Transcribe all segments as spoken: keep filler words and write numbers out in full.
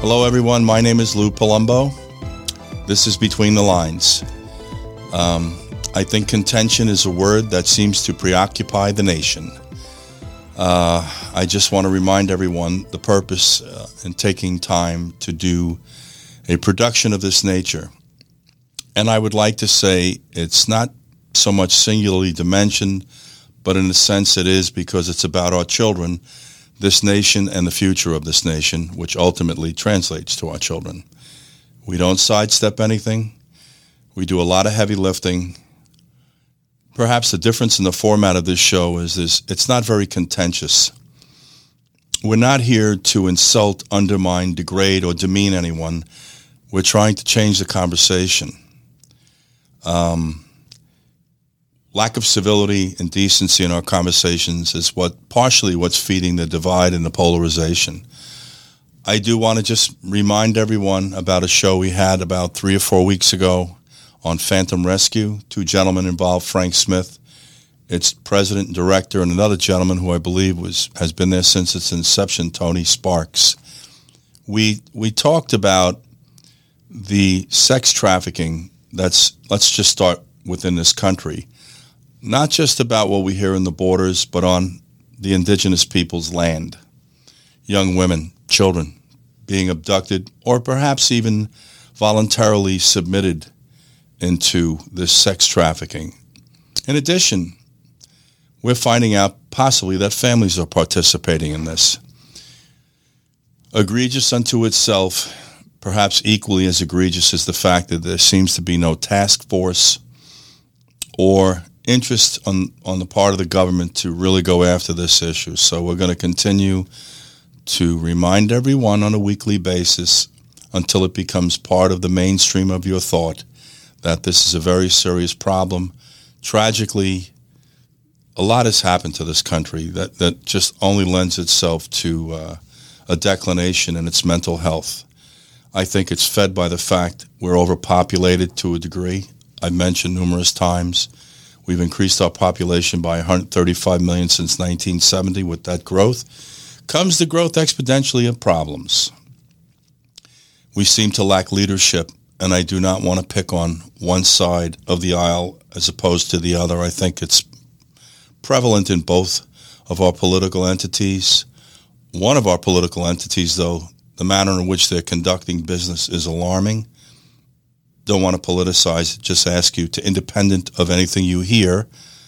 Hello, everyone. My name is Lou Palumbo. This is Between the Lines. Um, I think contention is a word that seems to preoccupy the nation. Uh, I just want to remind everyone the purpose uh, in taking time to do a production of this nature. And I would like to say it's not so much singularly dimensioned, but in a sense it is, because it's about our children, this nation, and the future of this nation, which ultimately translates to our children. We don't sidestep anything. We do a lot of heavy lifting. Perhaps the difference in the format of this show is this: it's not very contentious. We're not here to insult, undermine, degrade, or demean anyone. We're trying to change the conversation. Um, lack of civility and decency in our conversations is what partially what's feeding the divide and the polarization. I do want to just remind everyone about a show we had about three or four weeks ago on Phantom Rescue. Two gentlemen involved, Frank Smith, its president and director, and another gentleman who I believe was has been there since its inception, Tony Sparks. We we talked about the sex trafficking that's, let's just start within this country, not just about what we hear in the borders, but on the indigenous people's land. Young women, children being abducted, or perhaps even voluntarily submitted into this sex trafficking. In addition, we're finding out possibly that families are participating in this. Egregious unto itself, perhaps equally as egregious is the fact that there seems to be no task force or interest on, on the part of the government to really go after this issue. So we're going to continue to remind everyone on a weekly basis until it becomes part of the mainstream of your thought that this is a very serious problem. Tragically, a lot has happened to this country that, that just only lends itself to uh, a declination in its mental health. I think it's fed by the fact we're overpopulated to a degree. I've mentioned numerous times we've increased our population by one hundred thirty-five million since nineteen seventy. With that growth comes the growth exponentially of problems. We seem to lack leadership, and I do not want to pick on one side of the aisle as opposed to the other. I think it's prevalent in both of our political entities. One of our political entities, though, the manner in which they're conducting business is alarming. Don't want to politicize it, just ask you to, independent of anything you hear,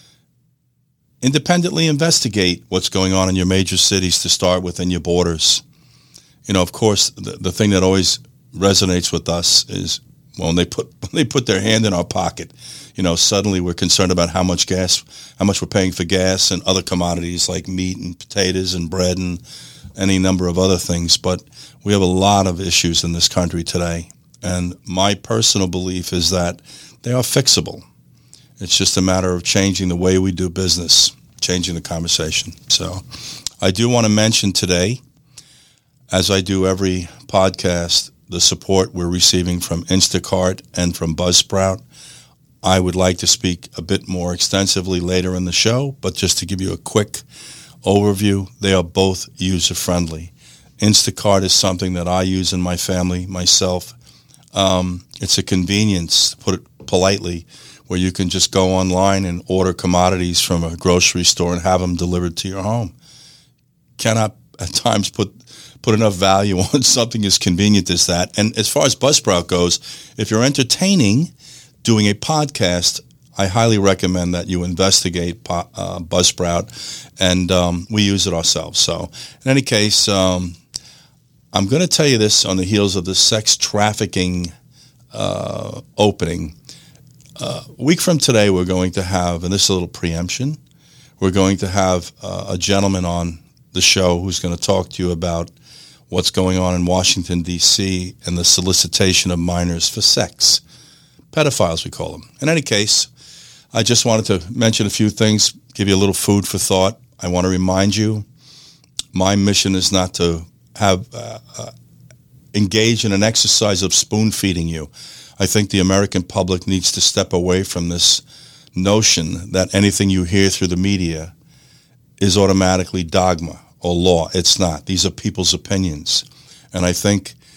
independently investigate what's going on in your major cities to start within your borders. You know, of course, the, the thing that always resonates with us is when they put when they put their hand in our pocket. You know, suddenly we're concerned about how much gas, how much we're paying for gas and other commodities like meat and potatoes and bread and any number of other things. But we have a lot of issues in this country today, and my personal belief is that they are fixable. It's just a matter of changing the way we do business, changing the conversation. So I do want to mention today, as I do every podcast, the support we're receiving from Instacart and from Buzzsprout. I would like to speak a bit more extensively later in the show, but just to give you a quick overview, they are both user-friendly. Instacart is something that I use in my family, myself. Um, it's a convenience, to put it politely, where you can just go online and order commodities from a grocery store and have them delivered to your home. Cannot at times put put enough value on something as convenient as that. And as far as Buzzsprout goes, if you're entertaining doing a podcast, I highly recommend that you investigate uh, Buzzsprout, and um, we use it ourselves. So in any case, um, I'm going to tell you this on the heels of the sex trafficking uh, opening. Uh, a week from today, we're going to have, and this is a little preemption, we're going to have uh, a gentleman on the show who's going to talk to you about what's going on in Washington, D C, and the solicitation of minors for sex. Pedophiles, we call them. In any case, I just wanted to mention a few things, give you a little food for thought. I want to remind you, my mission is not to have uh, uh, engage in an exercise of spoon-feeding you. I think the American public needs to step away from this notion that anything you hear through the media is automatically dogma or law. It's not. These are people's opinions. And I think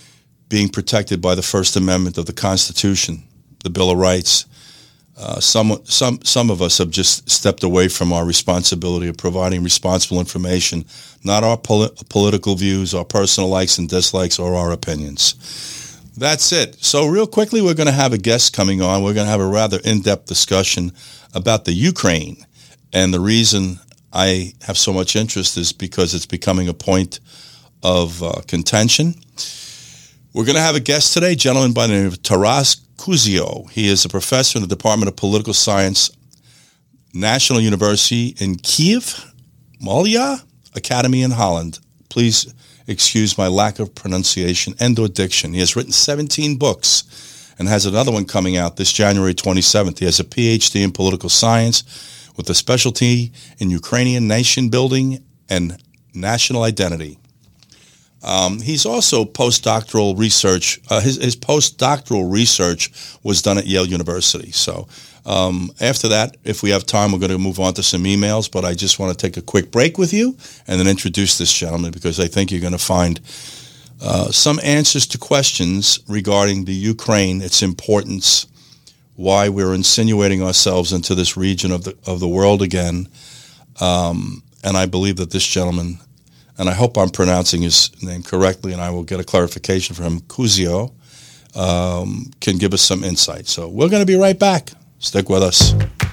being protected by the First Amendment of the Constitution, the Bill of Rights. Uh, some some some of us have just stepped away from our responsibility of providing responsible information, not our poli- political views, our personal likes and dislikes, or our opinions. That's it. So real quickly, we're going to have a guest coming on. We're going to have a rather in-depth discussion about the Ukraine. And the reason I have so much interest is because it's becoming a point of uh, contention. We're going to have a guest today, a gentleman by the name of Taras Kuzio. He is a professor in the Department of Political Science, National University in Kyiv, Molia Academy in Holland. Please excuse my lack of pronunciation and or diction. He has written seventeen books and has another one coming out this January twenty-seventh. He has a P H D in political science with a specialty in Ukrainian nation building and national identity. Um, he's also postdoctoral research. Uh, his, his postdoctoral research was done at Yale University. So um, after that, if we have time, we're going to move on to some emails. But I just want to take a quick break with you and then introduce this gentleman because I think you're going to find uh, some answers to questions regarding the Ukraine, its importance, why we're insinuating ourselves into this region of the of the world again. Um, and I believe that this gentleman, and I hope I'm pronouncing his name correctly, and I will get a clarification from him, Kuzio, um, can give us some insight. So we're going to be right back. Stick with us.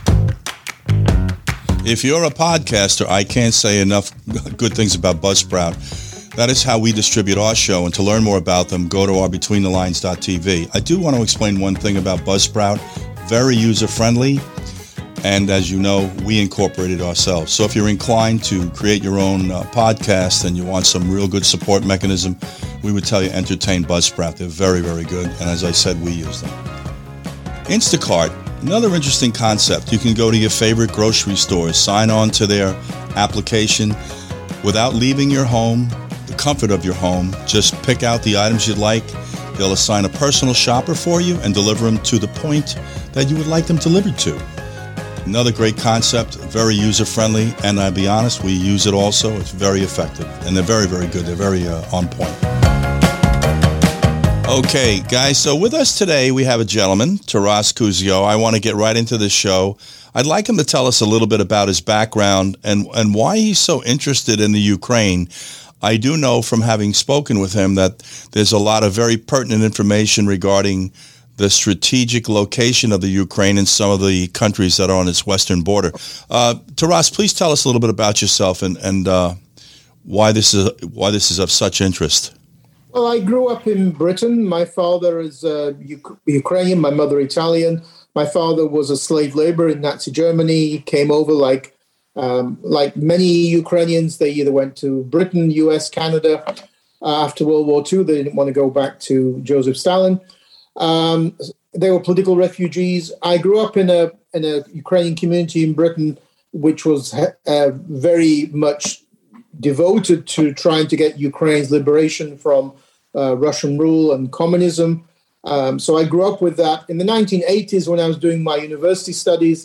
If you're a podcaster, I can't say enough good things about Buzzsprout. That is how we distribute our show, and to learn more about them, go to our between the lines dot t v. I do want to explain one thing about Buzzsprout. Very user-friendly. And as you know, we incorporated ourselves. So if you're inclined to create your own uh, podcast and you want some real good support mechanism, we would tell you entertain Buzzsprout. They're very, very good. And as I said, we use them. Instacart, another interesting concept. You can go to your favorite grocery stores, sign on to their application without leaving your home, the comfort of your home. Just pick out the items you'd like. They'll assign a personal shopper for you and deliver them to the point that you would like them delivered to. Another great concept, very user-friendly, and I'll be honest, we use it also. It's very effective, and they're very, very good. They're very uh, on point. Okay, guys, so with us today, we have a gentleman, Taras Kuzio. I want to get right into this show. I'd like him to tell us a little bit about his background and, and why he's so interested in the Ukraine. I do know from having spoken with him that there's a lot of very pertinent information regarding the strategic location of the Ukraine and some of the countries that are on its western border. Uh, Taras, please tell us a little bit about yourself and, and uh, why this is why this is of such interest. Well, I grew up in Britain. My father is uh, U- Ukrainian, my mother Italian. My father was a slave laborer in Nazi Germany. He came over like um, like many Ukrainians. They either went to Britain, U S, Canada. Uh, after World War Two, they didn't want to go back to Joseph Stalin. Um, they were political refugees. I grew up in a in a Ukrainian community in Britain, which was uh, very much devoted to trying to get Ukraine's liberation from uh, Russian rule and communism. Um, so I grew up with that. In the nineteen eighties, when I was doing my university studies,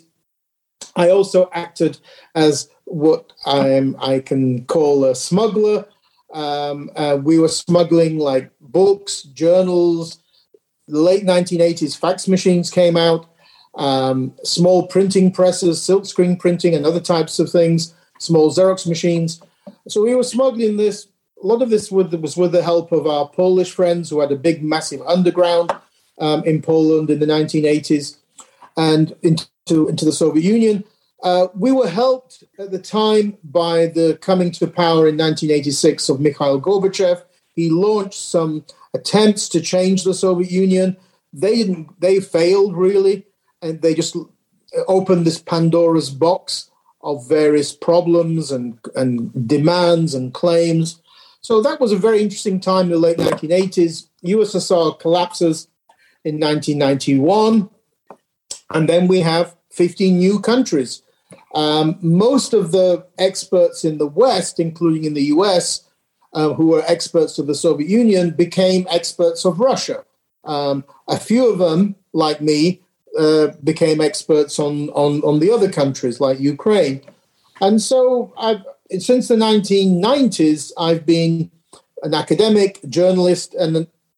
I also acted as what I'm, I can call a smuggler. Um, uh, we were smuggling like books, journals. The late nineteen eighties, fax machines came out, um, small printing presses, silkscreen printing and other types of things, small Xerox machines. So we were smuggling this. A lot of this was with the help of our Polish friends who had a big, massive underground um, in Poland in the nineteen eighties and into, into the Soviet Union. Uh, we were helped at the time by the coming to power in nineteen eighty-six of Mikhail Gorbachev. He launched some attempts to change the Soviet Union. They didn't. They failed, really, and they just opened this Pandora's box of various problems and, and demands and claims. So that was a very interesting time in the late nineteen eighties. U S S R collapses in nineteen ninety-one, and then we have fifteen new countries. Um, most of the experts in the West, including in the U S, uh, who were experts of the Soviet Union, became experts of Russia. Um, a few of them, like me, uh, became experts on, on, on the other countries, like Ukraine. And so I've, since the nineteen nineties, I've been an academic, journalist, and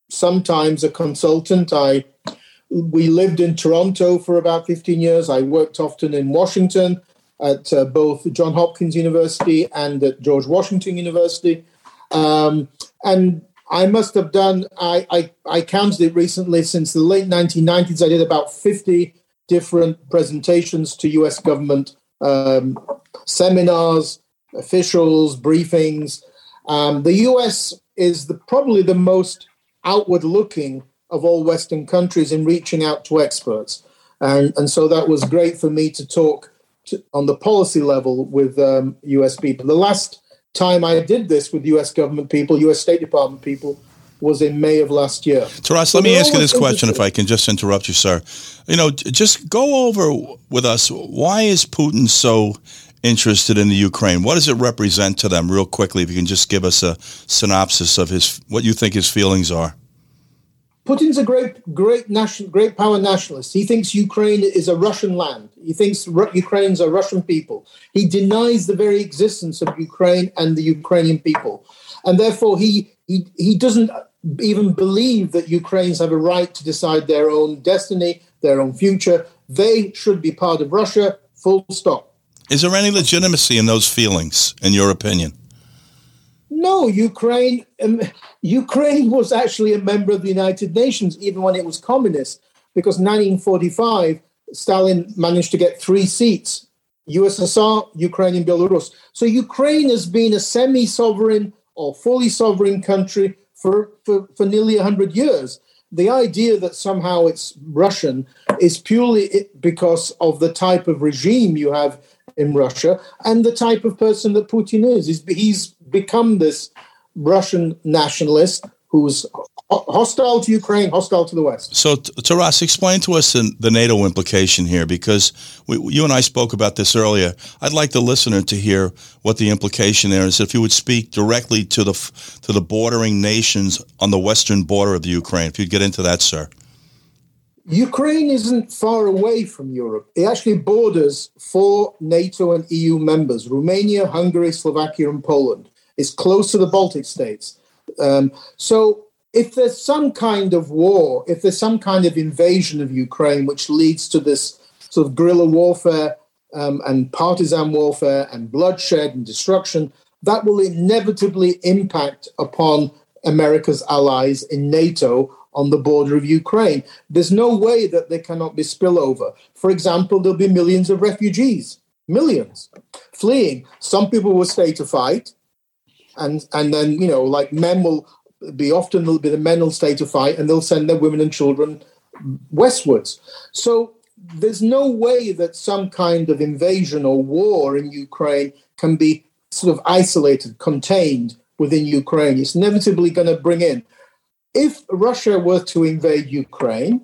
sometimes a consultant. I we lived in Toronto for about fifteen years. I worked often in Washington at uh, both Johns Hopkins University and at George Washington University. Um, and I must have done, I, I, I counted it recently, since the late nineteen nineties, I did about fifty different presentations to U S government um, seminars, officials, briefings. Um, the U S is the, probably the most outward-looking of all Western countries in reaching out to experts. And, and so that was great for me to talk to, on the policy level with um, U S people. The last time I did this with U S government people, U S State Department people, was in May of last year. Taras, let me ask you this question, if I can just interrupt you, sir. You know, just go over with us, why is Putin so interested in the Ukraine? What does it represent to them, real quickly, if you can just give us a synopsis of his what you think his feelings are? Putin's a great, great national, great power nationalist. He thinks Ukraine is a Russian land. He thinks Ru- Ukrainians are Russian people. He denies the very existence of Ukraine and the Ukrainian people, and therefore he he he doesn't even believe that Ukrainians have a right to decide their own destiny, their own future. They should be part of Russia. Full stop. Is there any legitimacy in those feelings, in your opinion? No, Ukraine. Um, Ukraine was actually a member of the United Nations, even when it was communist, because in nineteen forty-five, Stalin managed to get three seats: U S S R, Ukraine, and Belarus. So Ukraine has been a semi-sovereign or fully sovereign country for, for, for nearly one hundred years. The idea that somehow it's Russian is purely because of the type of regime you have in Russia and the type of person that Putin is. He's, he's become this Russian nationalist who's hostile to Ukraine, hostile to the West. So, Taras, explain to us the NATO implication here, because we, you and I spoke about this earlier. I'd like the listener to hear what the implication there is. If you would speak directly to the to the bordering nations on the western border of the Ukraine, if you'd get into that, sir. Ukraine isn't far away from Europe. It actually borders four NATO and E U members: Romania, Hungary, Slovakia, and Poland. It's close to the Baltic states. Um, so if there's some kind of war, if there's some kind of invasion of Ukraine, which leads to this sort of guerrilla warfare um, and partisan warfare and bloodshed and destruction, that will inevitably impact upon America's allies in NATO on the border of Ukraine. There's no way that there cannot be spillover. For example, there'll be millions of refugees, millions, fleeing. Some people will stay to fight. And and then, you know, like men will be often, there'll be the men will stay to fight and they'll send their women and children westwards. So there's no way that some kind of invasion or war in Ukraine can be sort of isolated, contained within Ukraine. It's inevitably going to bring in. If Russia were to invade Ukraine,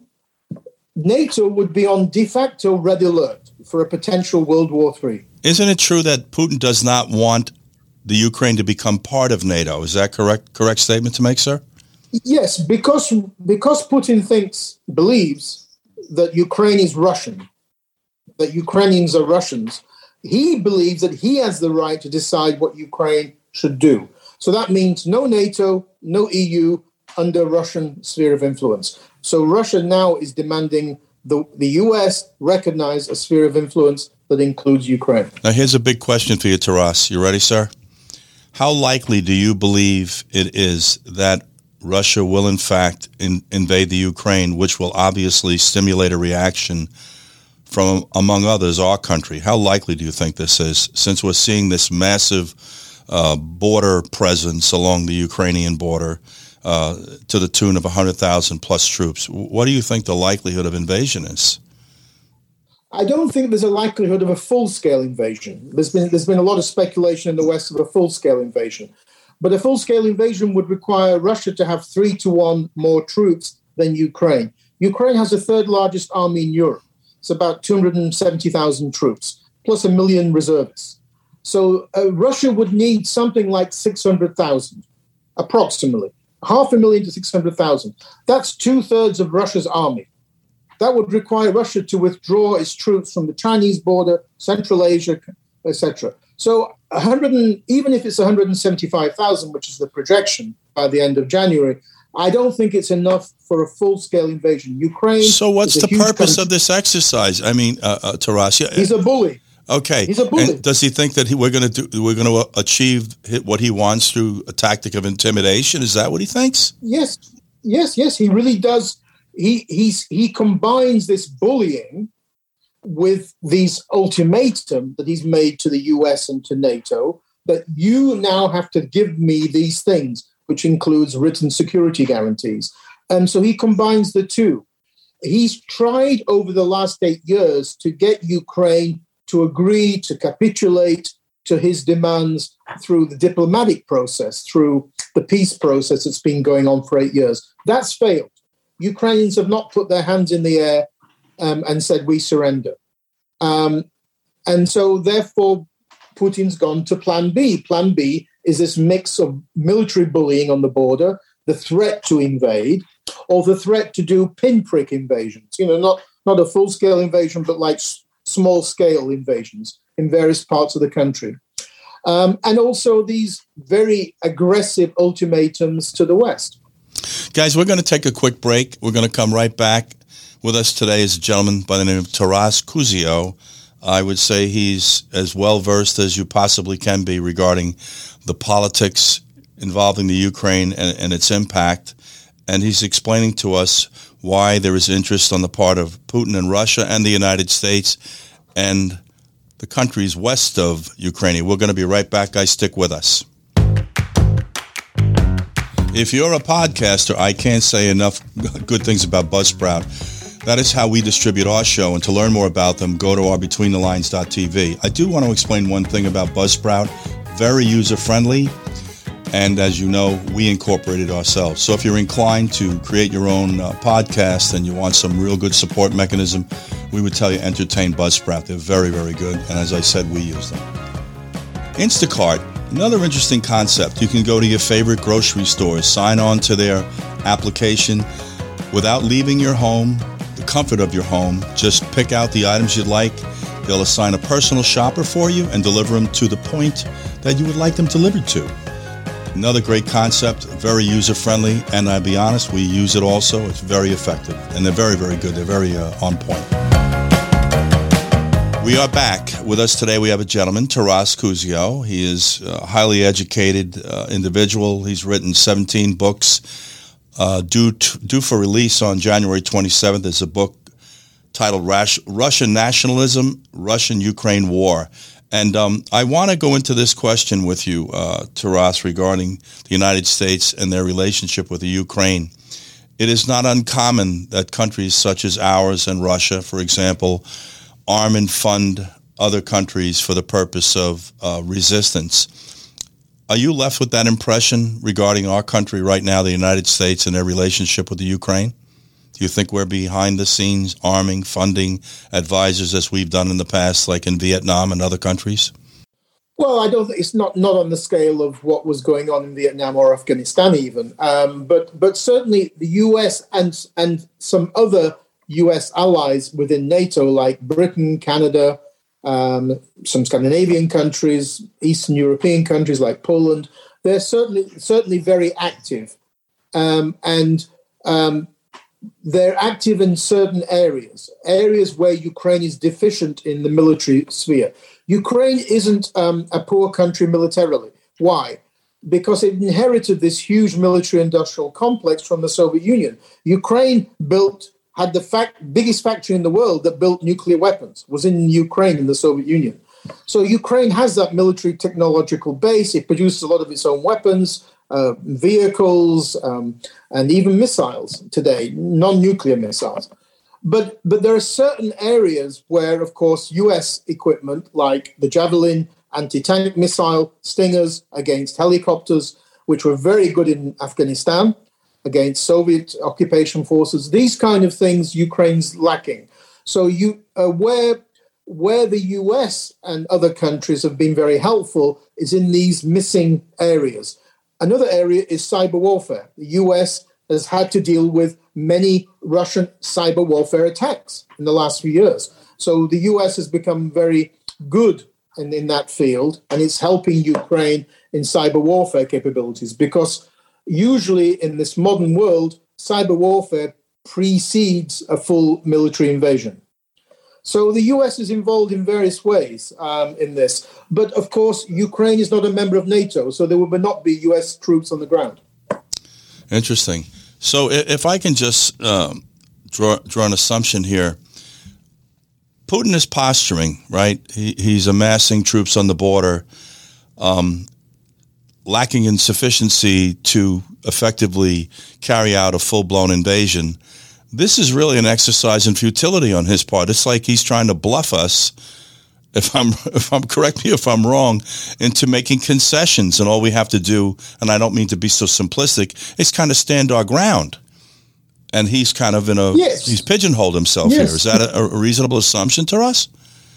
NATO would be on de facto red alert for a potential World War Three. Isn't it true that Putin does not want the Ukraine to become part of NATO? Is that correct? Correct statement to make, sir? Yes, because because Putin thinks, believes that Ukraine is Russian, that Ukrainians are Russians. He believes that he has the right to decide what Ukraine should do. So that means no NATO, no E U under Russian sphere of influence. So Russia now is demanding the, the U S recognize a sphere of influence that includes Ukraine. Now, here's a big question for you, Taras. You ready, sir? How likely do you believe it is that Russia will, in fact, in, invade the Ukraine, which will obviously stimulate a reaction from, among others, our country? How likely do you think this is, since we're seeing this massive uh, border presence along the Ukrainian border uh, to the tune of one hundred thousand plus troops? What do you think the likelihood of invasion is? I don't think there's a likelihood of a full-scale invasion. There's been there's been a lot of speculation in the West of a full-scale invasion. But a full-scale invasion would require Russia to have three to one more troops than Ukraine. Ukraine has the third largest army in Europe. It's about two hundred seventy thousand troops, plus a million reservists. So uh, Russia would need something like six hundred thousand, approximately. Half a million to six hundred thousand. That's two-thirds of Russia's army. That would require Russia to withdraw its troops from the Chinese border, Central Asia, et cetera. So one hundred, even if it's one hundred seventy-five thousand, which is the projection by the end of January, I don't think it's enough for a full-scale invasion. Ukraine. So what's the purpose country. of this exercise? I mean, uh, uh, Taras. Yeah, he's a bully. Okay. He's a bully. And does he think that he, we're going to do? We're going to achieve what he wants through a tactic of intimidation? Is that what he thinks? Yes, yes, yes. He really does. He he's he combines this bullying with these ultimatum that he's made to the U S and to NATO that you now have to give me these things, which includes written security guarantees. And so he combines the two. He's tried over the last eight years to get Ukraine to agree to capitulate to his demands through the diplomatic process, through the peace process that's been going on for eight years. That's failed. Ukrainians have not put their hands in the air um, and said, we surrender. Um, and so, therefore, Putin's gone to Plan B. Plan B is this mix of military bullying on the border, the threat to invade, or the threat to do pinprick invasions. You know, not, not a full-scale invasion, but like s- small-scale invasions in various parts of the country. Um, and also these very aggressive ultimatums to the West. Guys, we're going to take a quick break. We're going to come right back. With us today is a gentleman by the name of Taras Kuzio. I would say he's as well-versed as you possibly can be regarding the politics involving the Ukraine and, and its impact. And he's explaining to us why there is interest on the part of Putin and Russia and the United States and the countries west of Ukraine. We're going to be right back, guys. Stick with us. If you're a podcaster, I can't say enough good things about Buzzsprout. That is how we distribute our show, and to learn more about them, go to our between the lines dot t v. I do want to explain one thing about Buzzsprout. Very user-friendly, and as you know, we incorporated ourselves. So if you're inclined to create your own uh, podcast and you want some real good support mechanism, we would tell you entertain Buzzsprout. They're very, very good, and as I said, we use them. Instacart, another interesting concept. You can go to your favorite grocery stores, sign on to their application without leaving your home, the comfort of your home. Just pick out the items you'd like. They'll assign a personal shopper for you and deliver them to the point that you would like them delivered to. Another great concept, very user-friendly, and I'll be honest, we use it also. It's very effective, and they're very, very good. They're very uh, on point. We are back. With us today, we have a gentleman, Taras Kuzio. He is a highly educated uh, individual. He's written seventeen books. Uh, due, to, due for release on January twenty-seventh is a book titled Rash, Russian Nationalism, Russian-Ukraine War. And um, I want to go into this question with you, uh, Taras, regarding the United States and their relationship with the Ukraine. It is not uncommon that countries such as ours and Russia, for example, arm and fund other countries for the purpose of uh, resistance. Are you left with that impression regarding our country right now, the United States, and their relationship with the Ukraine? Do you think we're behind the scenes arming, funding advisors as we've done in the past, like in Vietnam and other countries? Well, I don't think it's not, not on the scale of what was going on in Vietnam or Afghanistan even. Um, but but certainly the U S and and some other U S allies within NATO, like Britain, Canada, Um, some Scandinavian countries, Eastern European countries like Poland, they're certainly certainly very active, um, and um, they're active in certain areas, areas where Ukraine is deficient in the military sphere. Ukraine isn't um, a poor country militarily. Why? Because it inherited this huge military-industrial complex from the Soviet Union. Ukraine built had the fact, biggest factory in the world that built nuclear weapons, was in Ukraine, in the Soviet Union. So Ukraine has that military technological base. It produces a lot of its own weapons, uh, vehicles, um, and even missiles today, non-nuclear missiles. But but there are certain areas where, of course, U S equipment, like the Javelin anti-tank missile, Stingers against helicopters, which were very good in Afghanistan, against Soviet occupation forces, these kind of things Ukraine's lacking. So you uh, where where the U S and other countries have been very helpful is in these missing areas. Another area is cyber warfare. The U S has had to deal with many Russian cyber warfare attacks in the last few years. So the U S has become very good in, in that field, and it's helping Ukraine in cyber warfare capabilities because usually in this modern world, cyber warfare precedes a full military invasion. So the U S is involved in various ways um, in this. But of course, Ukraine is not a member of NATO, so there will not be U S troops on the ground. Interesting. So if I can just um, draw, draw an assumption here, Putin is posturing, right? He, he's amassing troops on the border, um, lacking in sufficiency to effectively carry out a full-blown invasion. This is really an exercise in futility on his part. It's like he's trying to bluff us, if I'm, if I'm correct me if I'm wrong, into making concessions, and all we have to do, and I don't mean to be so simplistic, is kind of stand our ground. And he's kind of in a, yes. he's pigeonholed himself yes. here. Is that a, a reasonable assumption to us?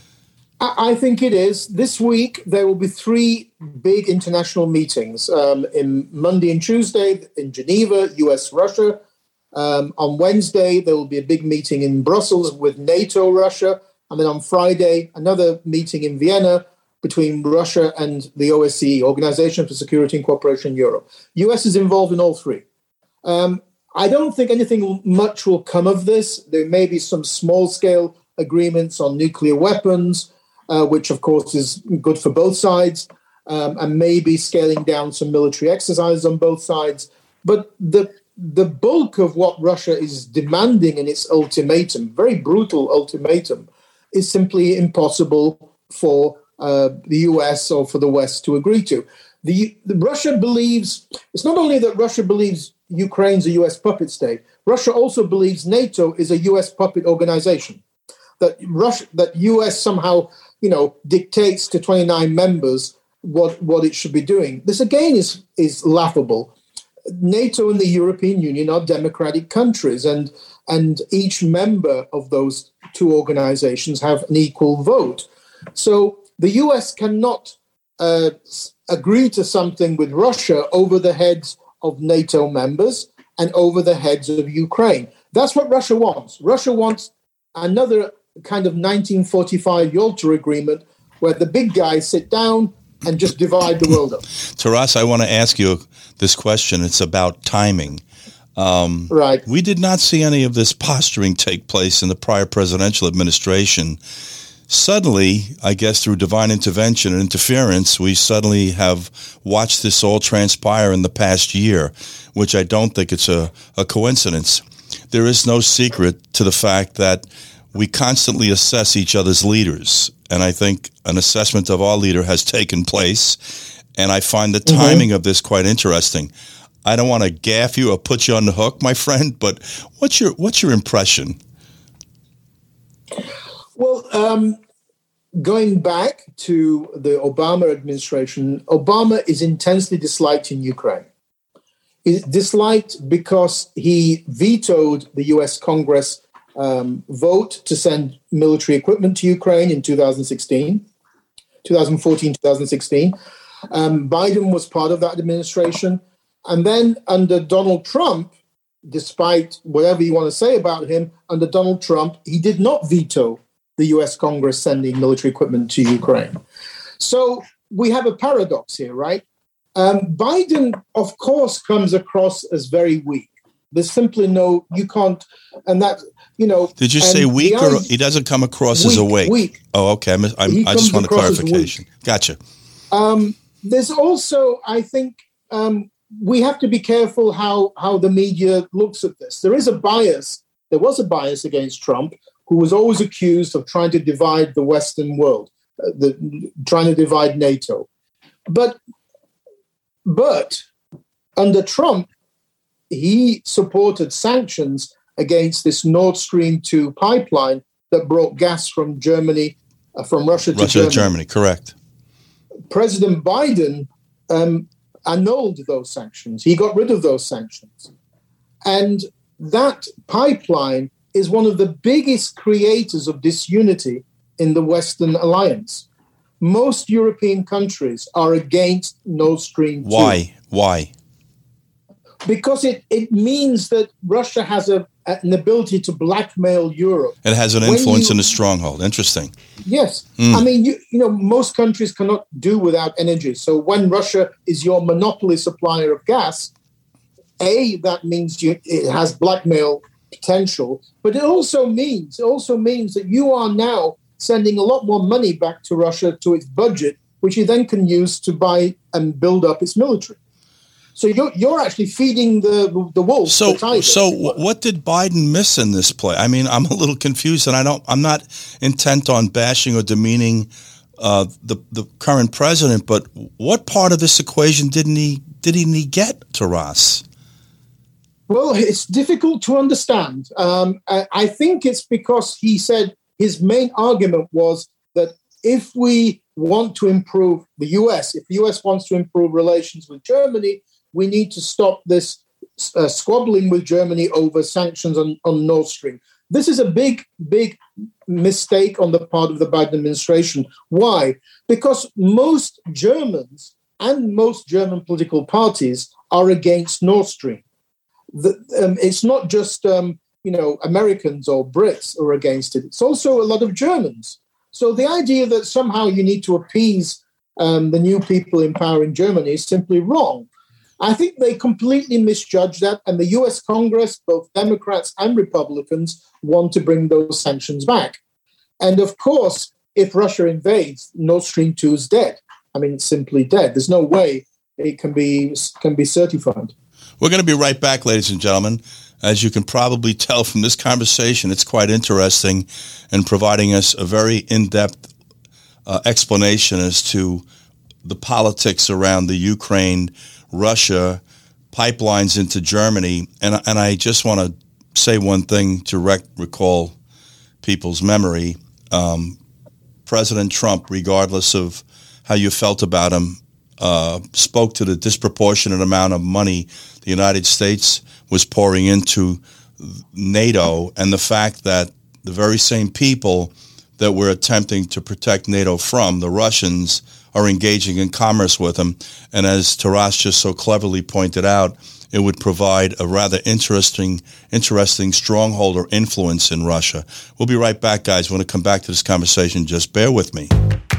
I think it is. This week, there will be three big international meetings. Um, in Monday and Tuesday in Geneva, U S, Russia. Um, on Wednesday, there will be a big meeting in Brussels with NATO, Russia. And then on Friday, another meeting in Vienna between Russia and the O S C E, Organization for Security and Cooperation in Europe. U S is involved in all three. Um, I don't think anything much will come of this. There may be some small-scale agreements on nuclear weapons, uh, which, of course, is good for both sides, um, and maybe scaling down some military exercises on both sides. But the the bulk of what Russia is demanding in its ultimatum, very brutal ultimatum, is simply impossible for uh, the U S or for the West to agree to. The, the Russia believes, it's not only that Russia believes Ukraine's a U S puppet state, Russia also believes NATO is a U S puppet organization. That Russia, that U S somehow, you know, dictates to twenty-nine members what, what it should be doing. This again is is laughable. NATO and the European Union are democratic countries, and and each member of those two organizations have an equal vote. So the U S cannot uh, agree to something with Russia over the heads of NATO members and over the heads of Ukraine. That's what Russia wants. Russia wants another kind of nineteen forty-five Yalta agreement where the big guys sit down and just divide the world up. Taras, I want to ask you this question. It's about timing. Um, right. We did not see any of this posturing take place in the prior presidential administration. Suddenly, I guess through divine intervention and interference, we suddenly have watched this all transpire in the past year, which I don't think it's a, a coincidence. There is no secret to the fact that we constantly assess each other's leaders, and I think an assessment of our leader has taken place, and I find the timing mm-hmm. of this quite interesting. I don't want to gaff you or put you on the hook, my friend, but what's your what's your impression? Well, um, going back to the Obama administration, Obama is intensely disliked in Ukraine. He's disliked because he vetoed the U S Congress um, vote to send military equipment to Ukraine in two thousand sixteen, twenty fourteen, twenty sixteen. Um, Biden was part of that administration. And then under Donald Trump, despite whatever you want to say about him, under Donald Trump, he did not veto the U S Congress sending military equipment to Ukraine. So we have a paradox here, right? Um, Biden, of course, comes across as very weak. There's simply no, you can't, and that, you know. Did you say weak or idea, he doesn't come across weak, as awake? Weak. Oh, okay. I'm, I'm, I just want a clarification. Gotcha. Um, there's also, I think, um, we have to be careful how, how the media looks at this. There is a bias. There was a bias against Trump, who was always accused of trying to divide the Western world, uh, the, trying to divide NATO. But, but under Trump, he supported sanctions against this Nord Stream two pipeline that brought gas from Germany, uh, from Russia to Russia Germany. to Germany, correct. President Biden um, annulled those sanctions. He got rid of those sanctions. And that pipeline is one of the biggest creators of disunity in the Western alliance. Most European countries are against Nord Stream two. Why? Why? Because it, it means that Russia has a, an ability to blackmail Europe. It has an influence and a stronghold. Interesting. Yes. Mm. I mean, you, you know, most countries cannot do without energy. So when Russia is your monopoly supplier of gas, A, that means you, it has blackmail potential, but it also means it also means that you are now sending a lot more money back to Russia, to its budget, which you then can use to buy and build up its military. So you're you're actually feeding the the wolf. So the tiger. so what did Biden miss in this play? I mean, I'm a little confused, and I don't. I'm not intent on bashing or demeaning uh, the the current president, but what part of this equation didn't he didn't he get, Taras? Well, it's difficult to understand. Um, I, I think it's because he said his main argument was that if we want to improve the U S, if the U S wants to improve relations with Germany, we need to stop this uh, squabbling with Germany over sanctions on, on Nord Stream. This is a big, big mistake on the part of the Biden administration. Why? Because most Germans and most German political parties are against Nord Stream. The, um, it's not just um, you know Americans or Brits who are against it. It's also a lot of Germans. So the idea that somehow you need to appease um, the new people in power in Germany is simply wrong. I think they completely misjudged that, and the U S Congress, both Democrats and Republicans, want to bring those sanctions back. And of course, if Russia invades, Nord Stream two is dead. I mean, it's simply dead. There's no way it can be can be certified. We're going to be right back, ladies and gentlemen. As you can probably tell from this conversation, it's quite interesting and providing us a very in-depth uh, explanation as to the politics around the Ukraine-Russia pipelines into Germany. And, and I just want to say one thing to rec- recall people's memory. Um, President Trump, regardless of how you felt about him, Uh, spoke to the disproportionate amount of money the United States was pouring into NATO, and the fact that the very same people that we're attempting to protect NATO from, the Russians, are engaging in commerce with them. And as Taras just so cleverly pointed out, it would provide a rather interesting, interesting stronghold or influence in Russia. We'll be right back, guys. We're going to come back to this conversation. Just bear with me.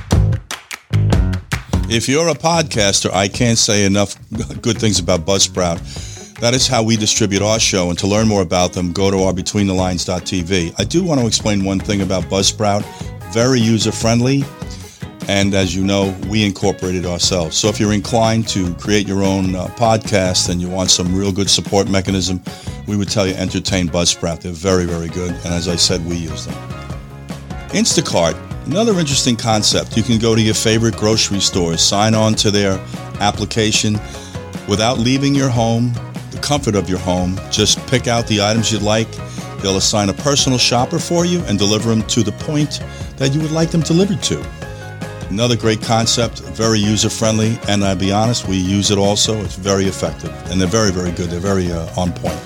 If you're a podcaster, I can't say enough good things about Buzzsprout. That is how we distribute our show, and to learn more about them, go to our between the lines dot t v. I do want to explain one thing about Buzzsprout. Very user-friendly, and as you know, we incorporated ourselves. So if you're inclined to create your own uh, podcast and you want some real good support mechanism, we would tell you entertain Buzzsprout. They're very, very good, and as I said, we use them. Instacart. Another interesting concept. You can go to your favorite grocery stores, sign on to their application without leaving your home, the comfort of your home. Just pick out the items you'd like. They'll assign a personal shopper for you and deliver them to the point that you would like them delivered to. Another great concept, very user-friendly, and I'll be honest, we use it also. It's very effective, and they're very, very good. They're very uh, on point.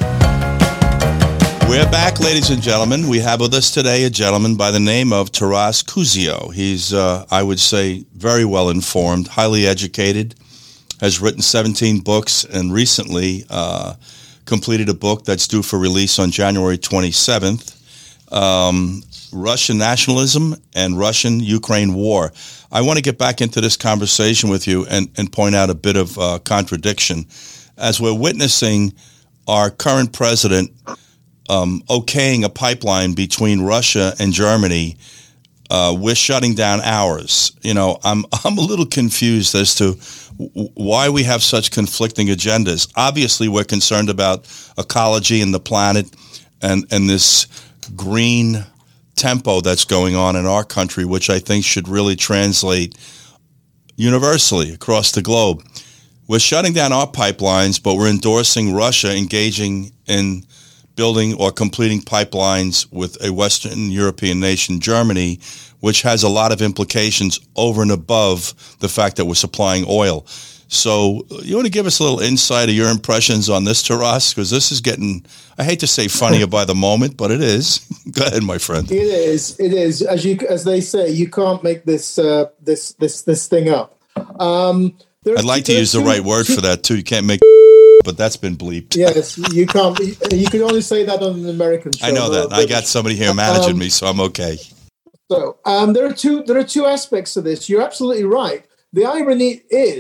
We're back, ladies and gentlemen. We have with us today a gentleman by the name of Taras Kuzio. He's, uh, I would say, very well informed, highly educated, has written seventeen books, and recently uh, completed a book that's due for release on January twenty-seventh, um, Russian Nationalism and Russian-Ukraine War. I want to get back into this conversation with you and, and point out a bit of uh, contradiction. As we're witnessing our current president Um, okaying a pipeline between Russia and Germany, uh, we're shutting down ours. You know, I'm I'm a little confused as to w- why we have such conflicting agendas. Obviously, we're concerned about ecology and the planet, and and this green tempo that's going on in our country, which I think should really translate universally across the globe. We're shutting down our pipelines, but we're endorsing Russia engaging in building or completing pipelines with a Western European nation, Germany, which has a lot of implications over and above the fact that we're supplying oil. So you want to give us a little insight of your impressions on this, Taras? Because this is getting, I hate to say funnier by the moment, but it is. Go ahead, my friend. It is. It is. As you, as they say, you can't make this uh, this this this thing up. Um, I'd like to use the right word for that too. You can't make, but that's been bleeped. Yes, you can't. You can only say that on an American show. I know that. I got somebody here managing um, me, so I'm okay. So um, there are two. There are two aspects to this. You're absolutely right. The irony is,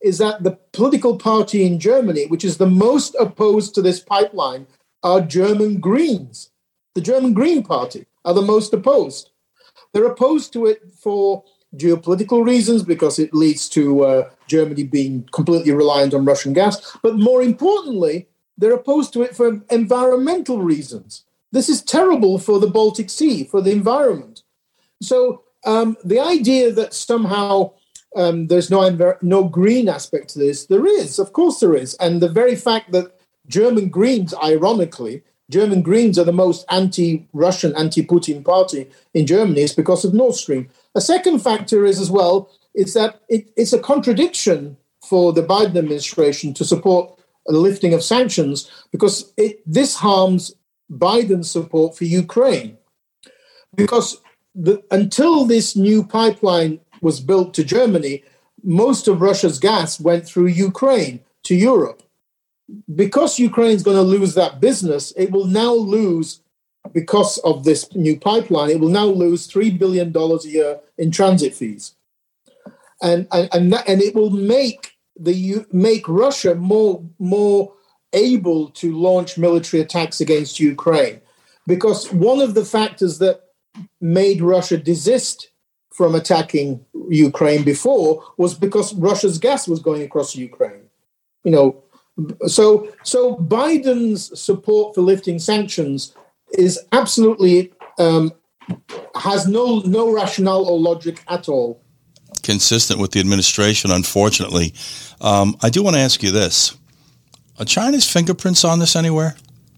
is that the political party in Germany, which is the most opposed to this pipeline, are German Greens. The German Green Party are the most opposed. They're opposed to it for geopolitical reasons, because it leads to uh, Germany being completely reliant on Russian gas. But more importantly, they're opposed to it for environmental reasons. This is terrible for the Baltic Sea, for the environment. So um, the idea that somehow um, there's no env- no green aspect to this, there is, of course there is. And the very fact that German Greens, ironically, German Greens are the most anti-Russian, anti-Putin party in Germany is because of Nord Stream. A second factor is as well, is that it, it's a contradiction for the Biden administration to support the lifting of sanctions, because it, this harms Biden's support for Ukraine. Because the, until this new pipeline was built to Germany, most of Russia's gas went through Ukraine to Europe. Because Ukraine's going to lose that business, it will now lose, because of this new pipeline, it will now lose three billion dollars a year in transit fees. And, and, and, that, and it will make the make Russia more, more able to launch military attacks against Ukraine. Because one of the factors that made Russia desist from attacking Ukraine before was because Russia's gas was going across Ukraine. You know, So, so Biden's support for lifting sanctions is absolutely um, has no no rationale or logic at all. Consistent with the administration, unfortunately. Um, I do want to ask you this: are China's fingerprints on this anywhere?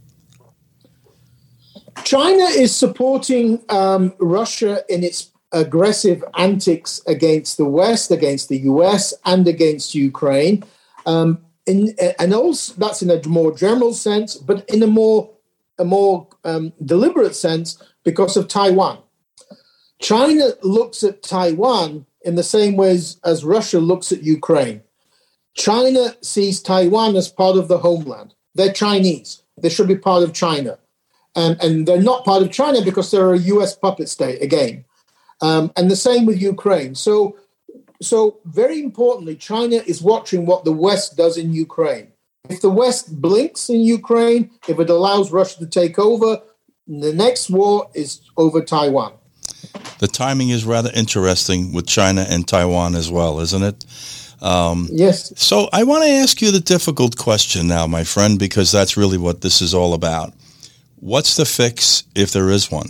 China is supporting um, Russia in its aggressive antics against the West, against the U S, and against Ukraine. Um, In, and also that's in a more general sense, but in a more a more um, deliberate sense because of Taiwan. China looks at Taiwan in the same ways as Russia looks at Ukraine. China sees Taiwan as part of the homeland. They're Chinese. They should be part of China. And, and they're not part of China because they're a U S puppet state, again. Um, and the same with Ukraine. So So very importantly, China is watching what the West does in Ukraine. If the West blinks in Ukraine, if it allows Russia to take over, the next war is over Taiwan. The timing is rather interesting with China and Taiwan as well, isn't it? Um, yes. So I want to ask you the difficult question now, my friend, because that's really what this is all about. What's the fix if there is one?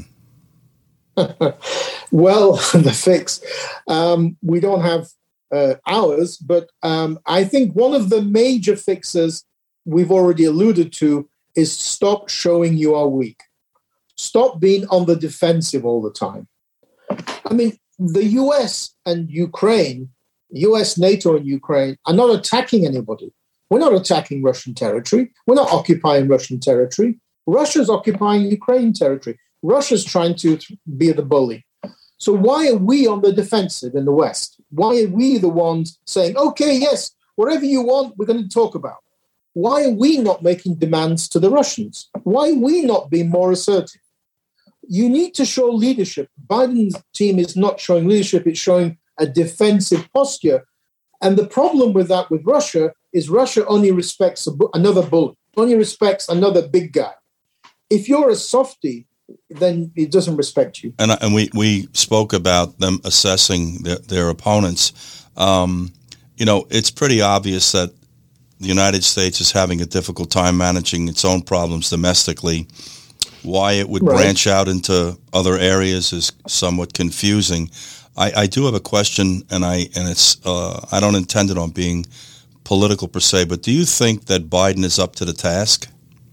Well, the fix. Um, we don't have uh, ours, but um, I think one of the major fixes we've already alluded to is stop showing you are weak. Stop being on the defensive all the time. I mean, the U S and Ukraine, U S, NATO and Ukraine are not attacking anybody. We're not attacking Russian territory. We're not occupying Russian territory. Russia's occupying Ukraine territory. Russia's trying to be the bully. So why are we on the defensive in the West? Why are we the ones saying, okay, yes, whatever you want, we're going to talk about? Why are we not making demands to the Russians? Why are we not being more assertive? You need to show leadership. Biden's team is not showing leadership. It's showing a defensive posture. And the problem with that with Russia is Russia only respects a bu- another bully, only respects another big guy. If you're a softie, then it doesn't respect you. And, and we, we spoke about them assessing their, their opponents. Um, you know, it's pretty obvious that the United States is having a difficult time managing its own problems domestically. Why it would right. branch out into other areas is somewhat confusing. I, I do have a question, and I and it's uh, I don't intend it on being political per se, but do you think that Biden is up to the task?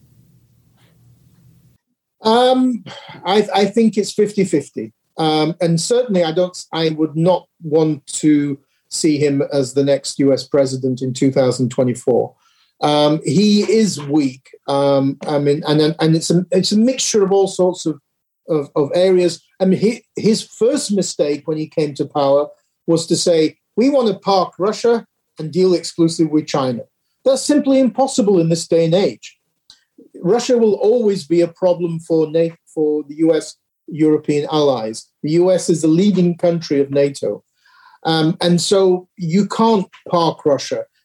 Um, I, I think it's fifty-fifty. Um, and certainly I don't. I would not want to see him as the next U S president in two thousand twenty-four. Um, he is weak. Um, I mean, and and it's a it's a mixture of all sorts of of, of areas. I mean, he, his first mistake when he came to power was to say we want to park Russia and deal exclusively with China. That's simply impossible in this day and age. Russia will always be a problem for NATO, for the U S European allies. The U S is the leading country of NATO. Um, and so you can't park Russia.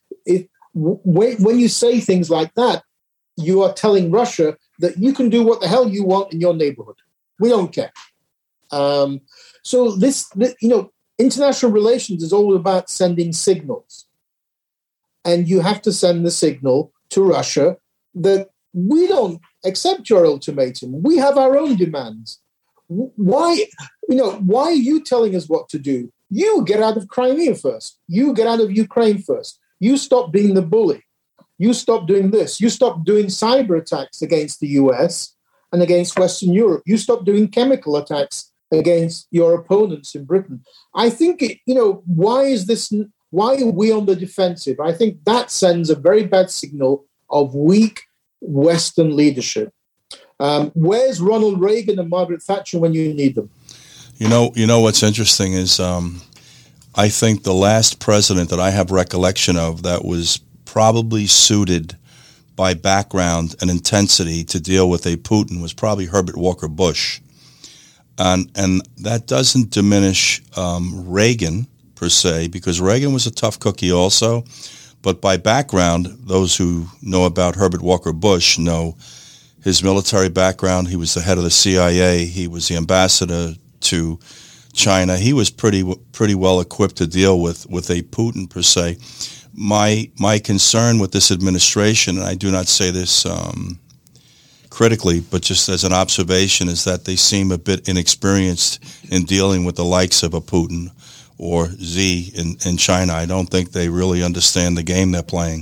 w- when you say things like that, you are telling Russia that you can do what the hell you want in your neighborhood. We don't care. Um, so this, this, you know, international relations is all about sending signals. And you have to send the signal to Russia that we don't accept your ultimatum. We have our own demands. Why, you know, why are you telling us what to do? You get out of Crimea first. You get out of Ukraine first. You stop being the bully. You stop doing this. You stop doing cyber attacks against the U S and against Western Europe. You stop doing chemical attacks against your opponents in Britain. I think, it, you know, why is this, why are we on the defensive? I think that sends a very bad signal of weak Western leadership. Um, where's Ronald Reagan and Margaret Thatcher when you need them? You know, you know what's interesting is um, I think the last president that I have recollection of that was probably suited by background and intensity to deal with a Putin was probably Herbert Walker Bush. And and that doesn't diminish um, Reagan per se, because Reagan was a tough cookie also. But by background, those who know about Herbert Walker Bush know his military background. He was the head of the C I A. He was the ambassador to China. He was pretty pretty well equipped to deal with, with a Putin per se. My my concern with this administration, and I do not say this um, critically, but just as an observation, is that they seem a bit inexperienced in dealing with the likes of a Putin or Xi in, in China. I don't think they really understand the game they're playing.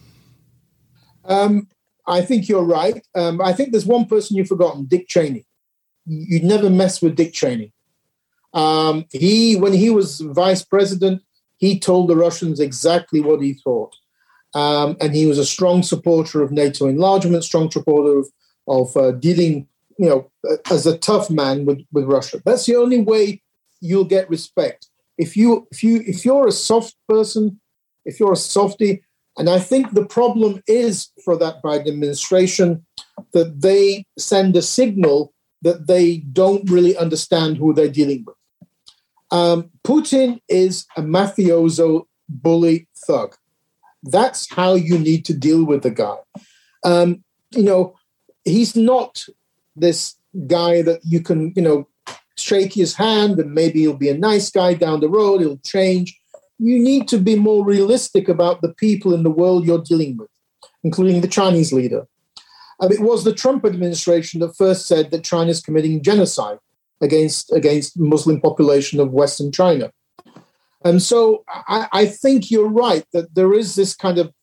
Um, I think you're right. Um, I think there's one person you've forgotten, Dick Cheney. You'd never mess with Dick Cheney. Um, he, when he was vice president, he told the Russians exactly what he thought. Um, and he was a strong supporter of NATO enlargement, strong supporter of, of uh, dealing, you know, as a tough man with, with Russia. That's the only way you'll get respect. If you if you if you're a soft person, if you're a softie, and I think the problem is for that Biden administration that they send a signal that they don't really understand who they're dealing with. Um, Putin is a mafioso bully thug. That's how you need to deal with the guy. Um, you know, he's not this guy that you can, you know, shake his hand and maybe he'll be a nice guy down the road, he'll change. You need to be more realistic about the people in the world you're dealing with, including the Chinese leader. Um, it was the Trump administration that first said that China is committing genocide against against Muslim population of Western China. And so I, I think you're right that there is this kind of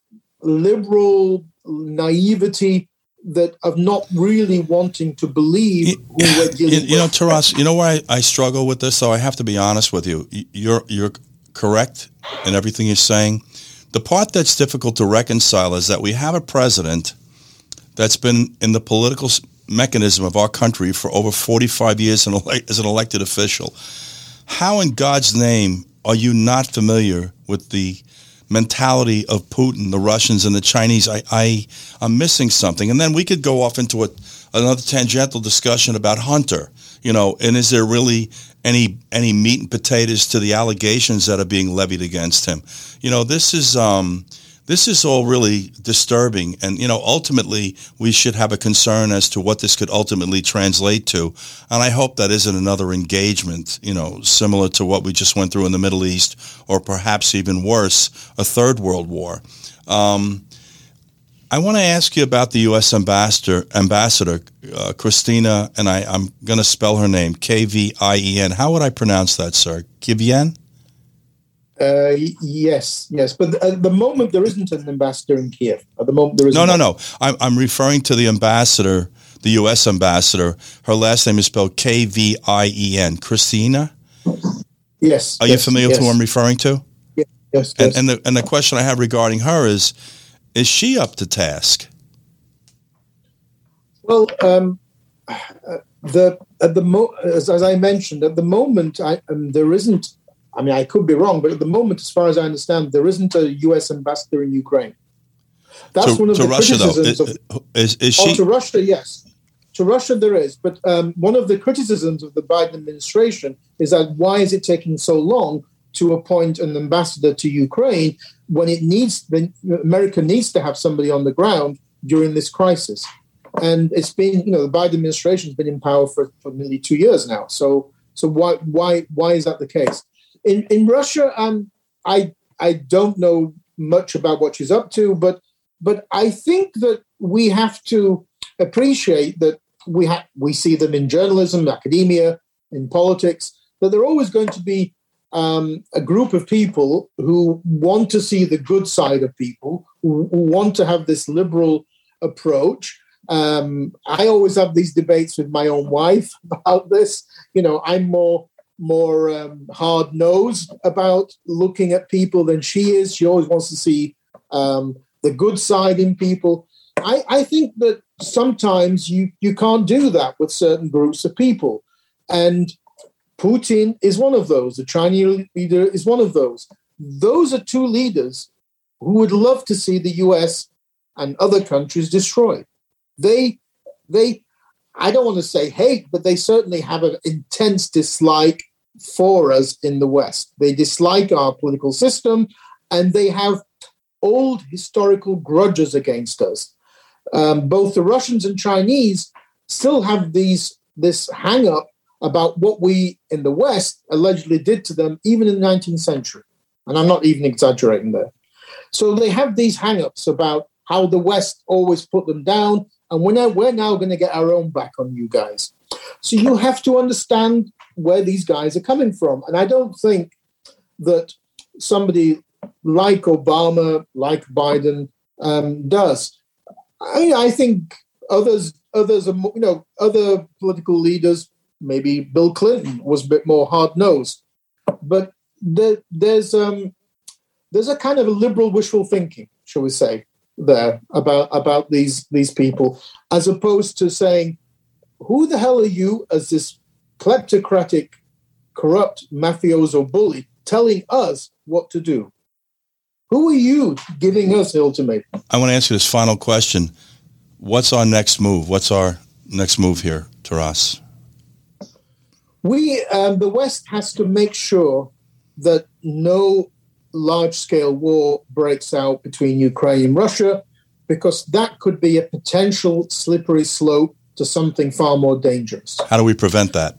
liberal naivety that of not really wanting to believe who we're dealing you, with. You know, Taras, you know where I, I struggle with this, though? I have to be honest with you. You're you're correct in everything you're saying. The part that's difficult to reconcile is that we have a president that's been in the political mechanism of our country for over forty-five years and ele- as an elected official. How in God's name are you not familiar with the mentality of Putin, the Russians, and the Chinese? I, I, I'm missing something. And then we could go off into a, another tangential discussion about Hunter, you know, and is there really any any meat and potatoes to the allegations that are being levied against him? You know, this is um, this is all really disturbing. And, you know, ultimately, we should have a concern as to what this could ultimately translate to. And I hope that isn't another engagement, you know, similar to what we just went through in the Middle East, or perhaps even worse, a third world war. Um, I want to ask you about the U S ambassador, ambassador uh, Christina, and I, I'm going to spell her name, K V I E N. How would I pronounce that, sir? Kivien? Uh, yes, yes. But at the moment, there isn't an ambassador in Kiev. At the moment, there isn't. No, no, no. I'm, I'm referring to the ambassador, the U S ambassador. Her last name is spelled K V I E N. Christina? Yes. Are yes, you familiar yes. with who I'm referring to? Yes, yes. And, yes. and, the, and the question I have regarding her is, is she up to task? Well, um, the at the mo- as, as I mentioned, at the moment, I, um, there isn't. I mean, I could be wrong, but at the moment, as far as I understand, there isn't a U S ambassador in Ukraine. That's to, one of to the Russia, criticisms though. of. Is, is Oh, she? to Russia, yes. To Russia, there is. But um, one of the criticisms of the Biden administration is that why is it taking so long to appoint an ambassador to Ukraine when it needs, when America needs to have somebody on the ground during this crisis. And it's been, you know, the Biden administration has been in power for, for nearly two years now. So, so why, why, why is that the case? In in Russia, um, I I don't know much about what she's up to, but but I think that we have to appreciate that we have we see them in journalism, academia, in politics, that they're always going to be um, a group of people who want to see the good side of people, who, who want to have this liberal approach. Um, I always have these debates with my own wife about this. You know, I'm more more um, hard-nosed about looking at people than she is. She always wants to see um, the good side in people. I, I think that sometimes you, you can't do that with certain groups of people. And Putin is one of those. The Chinese leader is one of those. Those are two leaders who would love to see the U S and other countries destroyed. They, they, I don't want to say hate, but they certainly have an intense dislike for us in the West. They dislike our political system, and they have old historical grudges against us. Um, both the Russians and Chinese still have these this hang-up about what we in the West allegedly did to them even in the nineteenth century. And I'm not even exaggerating there. So they have these hang-ups about how the West always put them down, and we're now, we're now going to get our own back on you guys. So you have to understand where these guys are coming from. And I don't think that somebody like Obama, like Biden, um, does. I, I think others, others are, you know, other political leaders, maybe Bill Clinton was a bit more hard-nosed. But there, there's um, there's a kind of a liberal wishful thinking, shall we say, there about about these these people, as opposed to saying, who the hell are you as this kleptocratic, corrupt mafioso bully telling us what to do? Who are you giving us the ultimatum? I want to ask you this final question. What's our next move? What's our next move here, Taras? We, um, the West has to make sure that no large-scale war breaks out between Ukraine and Russia, because that could be a potential slippery slope to something far more dangerous. How do we prevent that?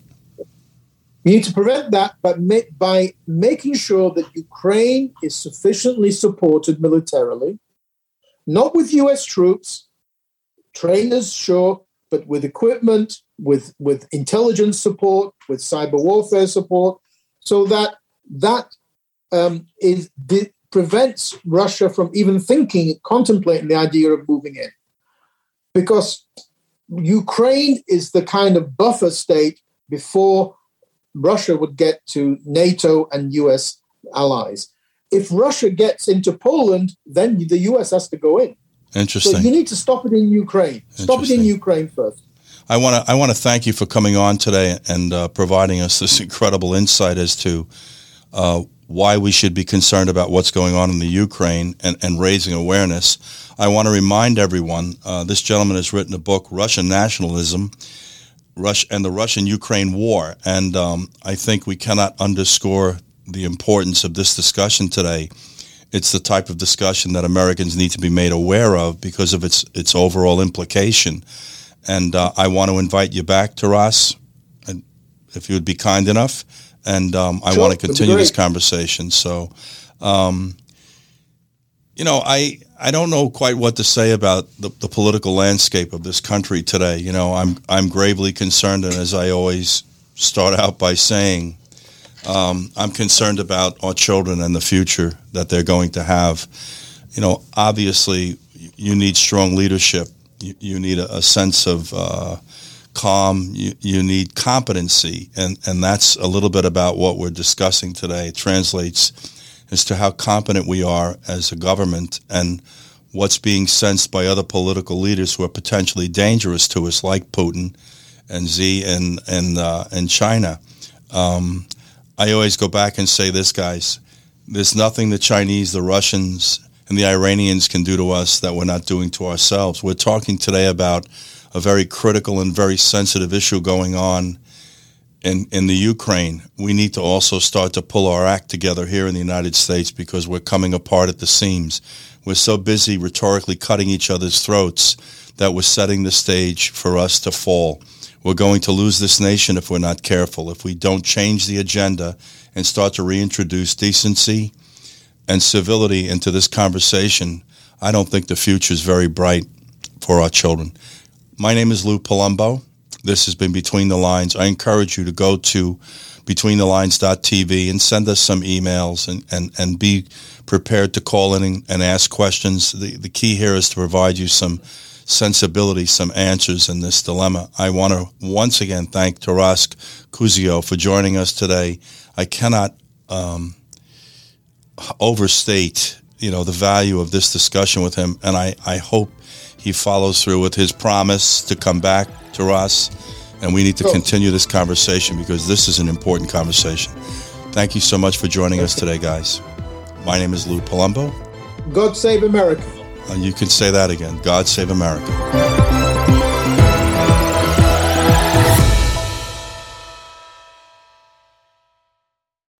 We need to prevent that by, by making sure that Ukraine is sufficiently supported militarily, not with U S troops, trainers, sure, but with equipment, with, with intelligence support, with cyber warfare support, so that that um, is di- prevents Russia from even thinking, contemplating the idea of moving in. Because Ukraine is the kind of buffer state before Russia would get to NATO and U S allies. If Russia gets into Poland, then the U S has to go in. Interesting. So you need to stop it in Ukraine. Stop it in Ukraine first. I want to I want to thank you for coming on today and uh, providing us this incredible insight as to uh, why we should be concerned about what's going on in the Ukraine and, and raising awareness. I want to remind everyone, uh, this gentleman has written a book, Russian Nationalism, Rush and the Russian-Ukraine War, and um, I think we cannot underscore the importance of this discussion today. It's the type of discussion that Americans need to be made aware of because of its its overall implication. And uh, I want to invite you back, Taras, and if you would be kind enough, and um, I sure, want to continue this conversation. So, um, you know, I I don't know quite what to say about the, the political landscape of this country today. You know, I'm I'm gravely concerned, and as I always start out by saying, um, I'm concerned about our children and the future that they're going to have. You know, obviously, you need strong leadership. You, you need a, a sense of uh, calm. You, you need competency, and, and that's a little bit about what we're discussing today. It translates as to how competent we are as a government and what's being sensed by other political leaders who are potentially dangerous to us, like Putin and Xi and and uh, and China. Um, I always go back and say this, guys. There's nothing the Chinese, the Russians, and the Iranians can do to us that we're not doing to ourselves. We're talking today about a very critical and very sensitive issue going on in, in the Ukraine, we need to also start to pull our act together here in the United States, because we're coming apart at the seams. We're so busy rhetorically cutting each other's throats that we're setting the stage for us to fall. We're going to lose this nation if we're not careful, if we don't change the agenda and start to reintroduce decency and civility into this conversation. I don't think the future is very bright for our children. My name is Lou Palumbo. This has been Between the Lines. I encourage you to go to between the lines dot t v and send us some emails, and, and, and be prepared to call in and, and ask questions. The, the key here is to provide you some sensibility, some answers in this dilemma. I want to once again thank Taras Kuzio for joining us today. I cannot um, overstate, you know, the value of this discussion with him, and I, I hope he follows through with his promise to come back to us, and we need to continue this conversation, because this is an important conversation. Thank you so much for joining us today, guys. My name is Lou Palumbo. God save America. And you can say that again. God save America.